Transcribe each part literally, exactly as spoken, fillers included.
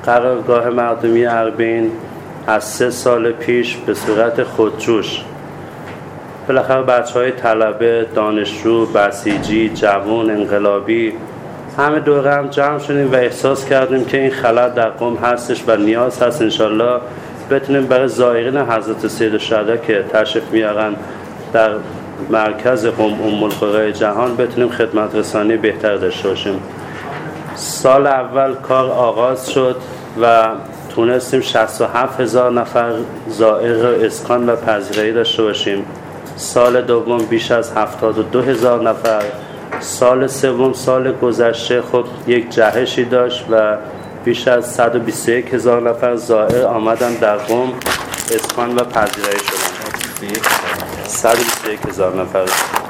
قرارگاه مردمی اربین از سه سال پیش به صورت خودجوش بالاخره بچه‌های طلبه، دانشجو، بسیجی، جوان، انقلابی همه دوره هم جمع شدیم و احساس کردیم که این خلأ در قم هستش و نیاز هست انشالله بتونیم برای زائرین حضرت سیدالشهدا که تشریف میارن در مرکز قم ام القری جهان بتونیم خدمت رسانی بهتر داشته باشیم. سال اول کار آغاز شد و تونستیم شصت و هفت هزار نفر زائر اسکان و پذیرایی داشته باشیم. سال دوم بیش از هفتاد و دو هزار نفر. سال سوم سال گذشته خب یک جهشی داشت و بیش از صد و بیست و یک هزار نفر زائر آمدن در قم اسکان و پذیرایی شدن. صد و بیست و یک هزار نفر.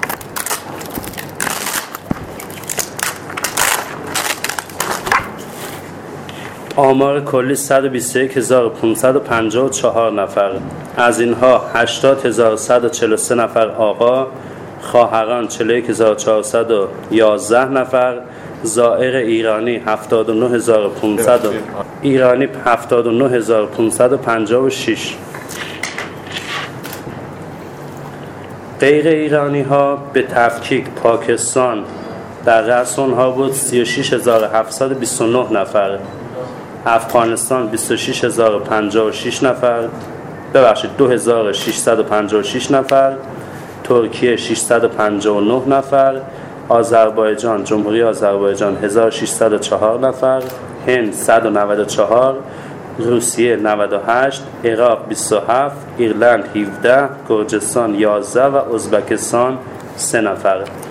آمار کلی صد و بیست و یک هزار و پانصد و پنجاه و چهار نفر. از اینها هشتاد هزار و صد و چهل و سه نفر آقا، خواهران چهل و یک هزار و چهارصد و یازده نفر، زائر ایرانی هفتاد و نه هزار و پانصد ایرانی هفتاد و نه هزار و پانصد و پنجاه و شش. غیر ایرانی ها به تفکیک پاکستان در رأس اونها بود سی و شش هزار و هفتصد و بیست و نه نفر، افغانستان بیست و شش هزار و پنجاه و شش نفر، ببخشید دو هزار و ششصد و پنجاه و شش نفر، ترکیه ششصد و پنجاه و نه نفر، آذربایجان جمهوری آذربایجان هزار و ششصد و چهار نفر، هند صد و نود و چهار، روسیه نود و هشت، عراق بیست و هفت، ایرلند هفده، گرجستان یازده و ازبکستان سه نفر.